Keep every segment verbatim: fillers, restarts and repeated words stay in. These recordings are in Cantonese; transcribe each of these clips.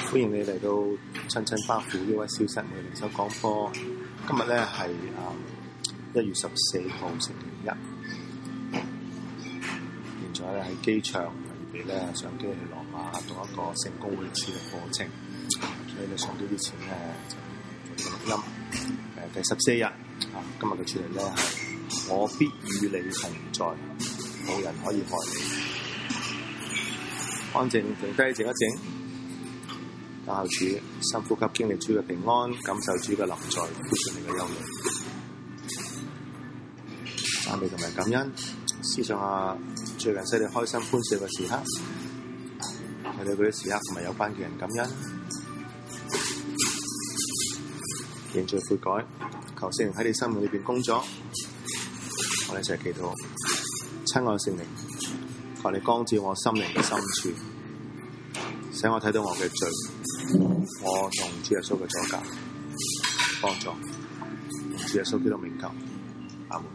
歡迎你嚟到親親巴父呢位消失嘅靈修廣播。今日咧係誒一月十四號星期一，現在咧喺機場預備咧上機去羅馬讀一個聖公會師嘅課程，所以咧上機之前咧就做錄音。誒第十四日啊，今日嘅主題咧係我必與你同在，冇人可以害你。安靜停低靜一靜，等候主，深呼吸，經歷主嘅平安，感受主嘅臨在，寬恕你嘅憂慮，讚美同埋感恩，思想下最近使你開心歡笑嘅時刻，我哋嗰啲時刻同埋有關嘅人感恩，認罪悔改，求聖靈喺你生命裏邊工作，我哋一齊祈禱。親愛聖靈，求你光照我心靈嘅深處，使我睇到我嘅罪，我同主耶穌嘅阻隔，幫助，同主耶穌基督名求，阿門。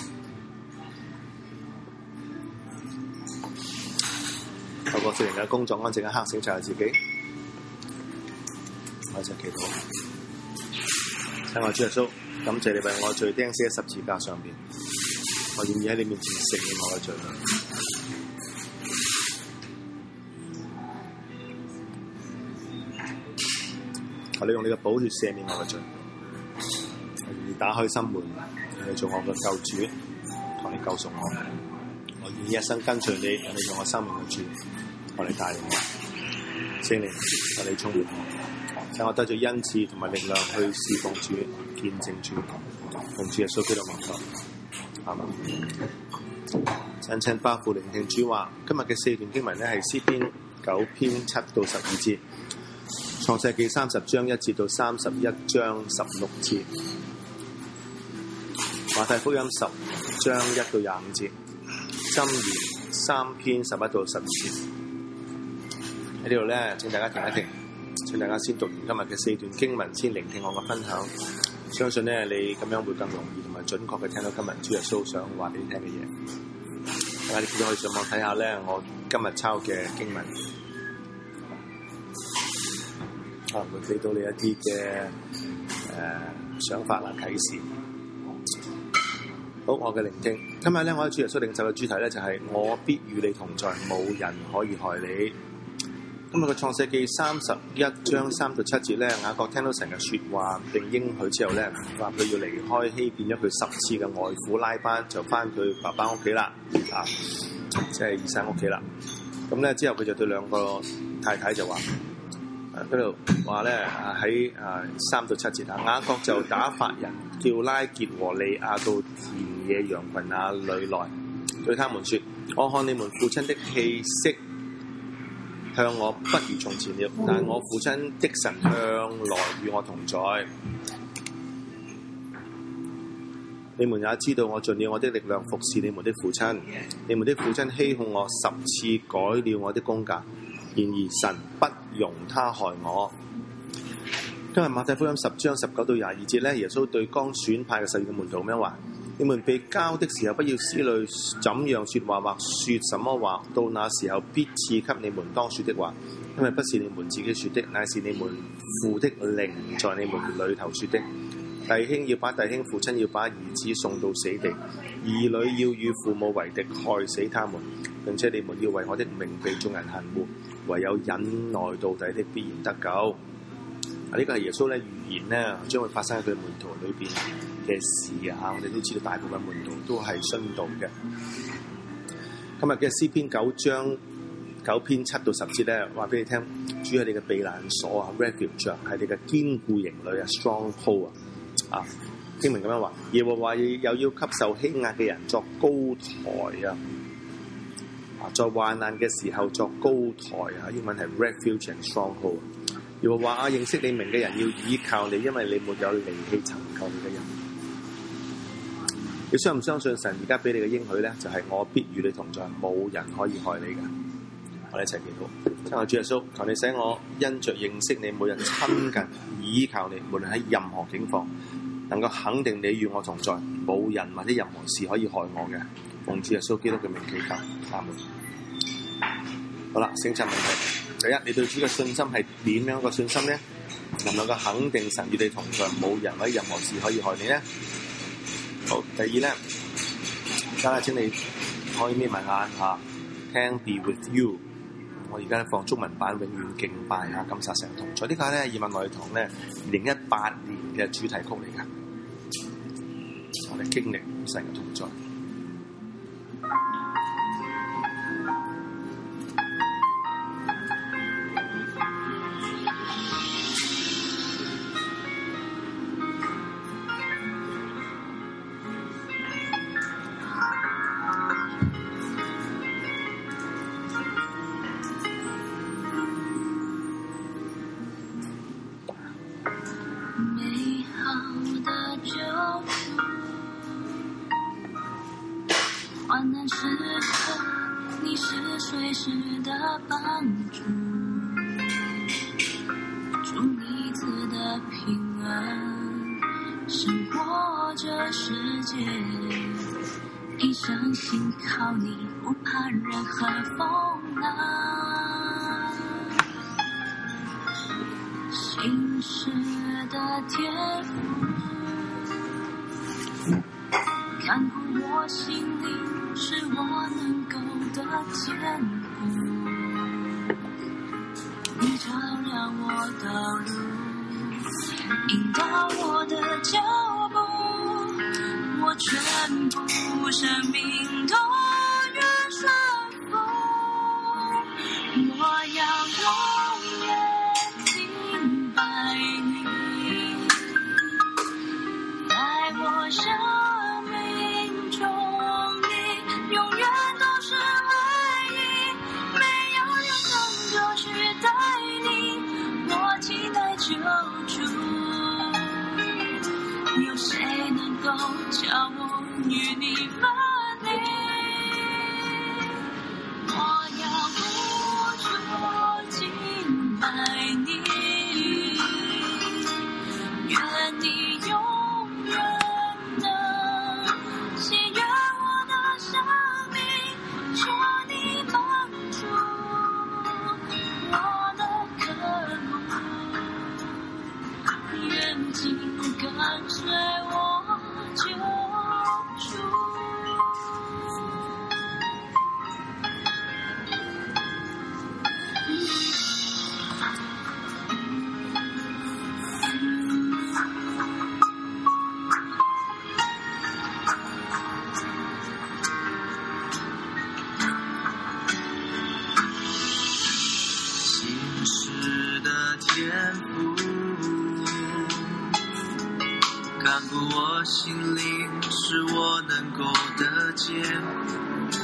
透過聖靈嘅工作，安靜一刻醒察自己，我一齊祈禱。親愛主耶穌，感謝你為我罪釘死喺十字架上邊，我願意喺你面前承認我嘅罪。求你用你嘅寶血赦免我嘅罪，我願意打開心門，你做我嘅救主，求你救贖我。我願意一生跟隨你，讓你做我生命嘅主，求你帶領我。聖靈，求你充滿我，使我得咗恩賜同埋力量去侍奉主、見證主，奉主耶穌基督名求，阿門。親親巴父聆聽主話，今日嘅四段經文咧係詩篇九篇七到十二節。創世記三十章一節到三十一章十六節，馬太福音十章一到廿五節，箴言三篇十一到十二節。喺呢度咧，請大家停一停，請大家先讀完今日嘅四段經文，先聆聽我嘅分享。相信咧，你咁樣會更容易同埋準確嘅聽到今日主耶穌想話俾你聽嘅嘢。大家亦都可以上網睇下咧，我今日抄嘅經文。可能會俾到你一啲嘅誒想法啊、啟示。好，我嘅聆聽。今日咧，我喺主耶穌領袖嘅主題咧就係、是、我必與你同在，冇人可以害你。今日嘅創世記三十一章三到七節咧，雅各聽到神嘅説話並應許之後咧，話佢要離開欺騙咗佢十次嘅外父拉班，就翻佢爸爸屋企啦，啊，即係以撒屋企啦。咁咧之後佢就對兩個太太就話。嗰度話咧喺啊三到七節啊，雅各就打發人叫拉結和利亞到田野羊群那裏來，對他們說：我看你們父親的氣息向我不如從前了，但我父親的神向來與我同在。你們也知道我盡了我的力量服侍你們的父親，你們的父親欺哄我十次改了我的工價，然而神不容他害我。今日馬太福音十章十九到廿二節咧，耶穌對剛選派嘅十二個門徒咁樣話：你們被交的時候，不要思慮怎樣説話或説什麼話，到那時候必賜給你們當説的話，因為不是你們自己説的，乃是你們父的靈在你們裏頭説的。弟兄要把弟兄，父親要把兒子送到死地，兒女要與父母為敵，害死他們。並且你們要為我的名被眾人恨惡，唯有忍耐到底的必然得救。啊，呢個係耶穌咧預言咧將會發生喺佢門徒裏邊嘅事啊！我哋都知道大部分門徒都係殉道嘅。今日嘅詩篇九章九篇七到十節咧，話俾你聽，主係你嘅避難所啊 ，refuge 係你嘅堅固營壘啊 ，stronghold 啊。啊，經文咁樣話，耶和華又要給受欺壓嘅人作高台啊！啊，在患難嘅時候作高台啊，英文係 refuge and stronghold。耶和華啊，認識你名嘅人要倚靠你，因為你沒有離棄尋求你嘅人。你相唔相信神而家俾你嘅應許咧？就係、是、我必與你同在，冇人可以害你嘅。我哋一齊祈禱，親愛主耶穌，求你使我因着認識你，每日親近倚靠你，無論喺任何境況，能夠肯定你與我同在，冇人或者任何事可以害我嘅。奉主耶穌基督嘅名祈求，阿門。 好啦，省察問題。第一，你對主嘅信心係點樣個信心咧？能唔能夠肯定神與你同在，冇人或者任何事可以害你咧？好，第二咧，而家請你可以眯埋眼嚇，聽 Be With You。我而家放中文版，永遠敬拜嚇，感謝神同在。呢個咧，以馬內利堂咧，二零一八年嘅主題曲嚟㗎。我哋經歷神嘅同在。 患难时刻，你是随时的帮助，主你赐的平安胜过这世界，一生信靠你，不怕任何风浪。信实的天父，看顾我心里，是我能够的坚固。你照亮我道路，引导我的脚步，我全部生命都愿顺服。我要永远敬拜你，在我生命中永远都是唯一，没有人能够取代你，我期待救主，有谁能够叫我与你分离？我要不住敬拜你，愿你永远的喜悦我的生命，求你帮助我的渴慕，愿紧跟随我救主。 天父，看顾我心灵，是我能够的坚固。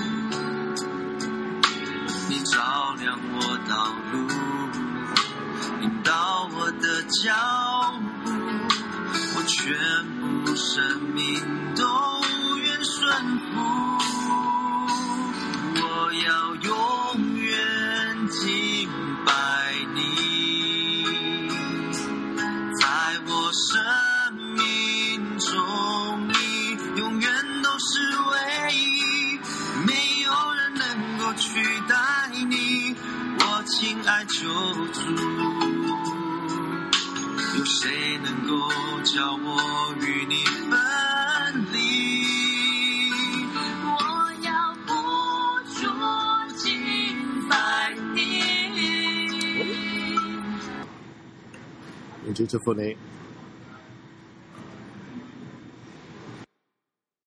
你照亮我道路，引导我的脚步，我全部生命都愿顺服。我要永远敬拜你，生命中你永远都是唯一，没有人能够取代你，我亲爱救主，有谁能够叫我与你分离？我要不住敬拜你。 願主祝福你。